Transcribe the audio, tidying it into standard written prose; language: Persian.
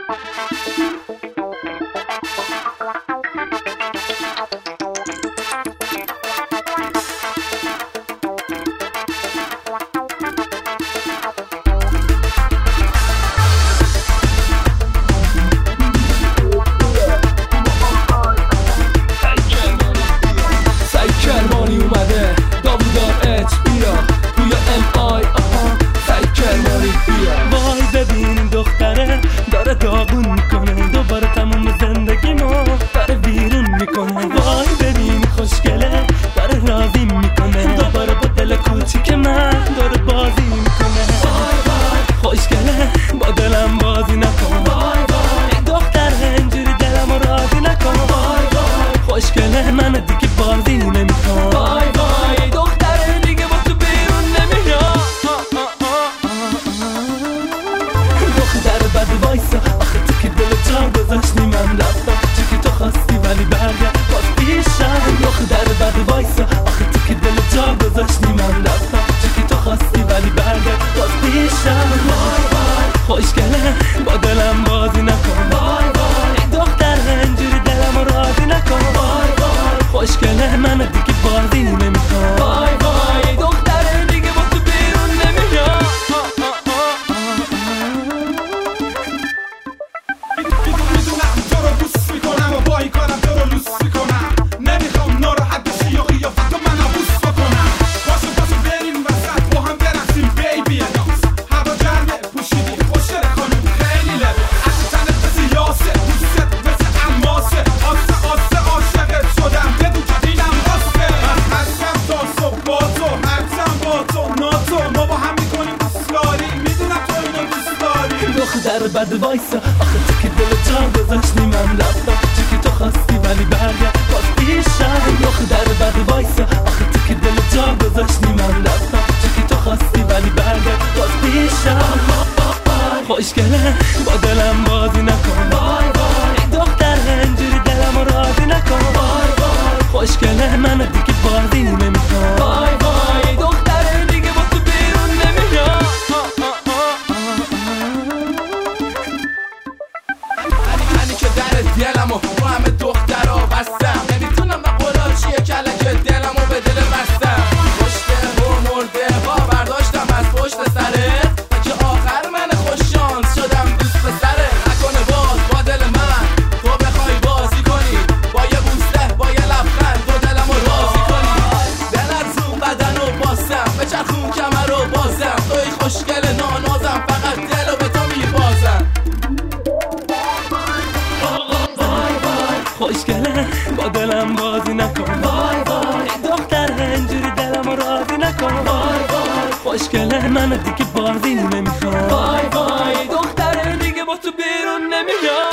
داره داغون میکنه دوباره تموم زندگی ما داره بیرون میکنه. وای ببین خوشگله داره راضی میکنه دوباره با دل کوچیک من داره بازی میکنه. وای وای خوشگله با دلم بازی نکن. وای وای دختر اینجوری دلمو راضی نکن. وای وای خوشگله من دیگه بازی نمیکنم. وای وای دختر دیگه با تو بیرون نمیاد. دختر بد وایسا آخه تو که دل جا گذاشتی من رفتم چه که تو خواستی ولی برگرد باز پیشم. دختر بد وایسا آخه تو که دل جا گذاشتی من رفتم چه که تو خواستی ولی برگرد باز پیشم. وای وای خوشگله با دلم بازی نکن. وای وای دختر اینجوری دلمو راضی نکن. وای وای خوشگله من دیگه بازی نمیکنم. وای وای دختر دیگه با تو بیرون نمیاد. میدونم تو رو بوس میکنم و با این کارم تو رو لوس میکنم. نمیخوام ناراحت بشی یا قیافتو من عبوس بکنم. پاشو بریم وسط با هم برقصیم بیبی ناز. هوا گرمه پوشیدی خوشگله خانم خیلی لبه. از تنت مثل یاسه دوست مثل الماسه. آسه عاشقت شدم بدون که دیدم راسته. من هستم تا صبح با تو هستم با تو ناتو. ما با هم میکنیم دوستداری میدونم تو اینو دوست داری. دختر بد وایسا آخه تو که دل جا گذاشتی من رفتم چه که تو خواستی ولی برگرد باز پیشم. دختر بد وایسا آخه تو که دل جا گذاشتی من رفتم چه که تو خواستی ولی برگرد باز پیشم. خوشگله با دلم بازی نکن. وای وای دختر اینجوری دلمو راضی نکن. وای وای خوشگله من دیگه بازی نمیکنم. وای وای دختر دیگه با تو بیرون نمیاد. هنی که در دلمو با همه دخترها بستم. نمیتونم نقولا چیه کلک دلمو به دل بستم. پشته و مرده ها برداشتم از پشت سرت که آخر من خوششانس شدم دوست پسره. نکنه باز با دل من تو بخوای بازی کنی با یه بوسه با یه لبخند تو دلمو راضی کنی. بلرزون بدنو بازم بچرخون کمرو بازم. توی خوشگل نانازم فقط دلو به تو میبازم. خوشگله با دلم بازی نکن. وای وای دختر اینجوری دلمو راضی نکن. وای وای خوشگله من دیگه بازی نمیخوام. وای وای دختر دیگه با تو بیرون نمیاد.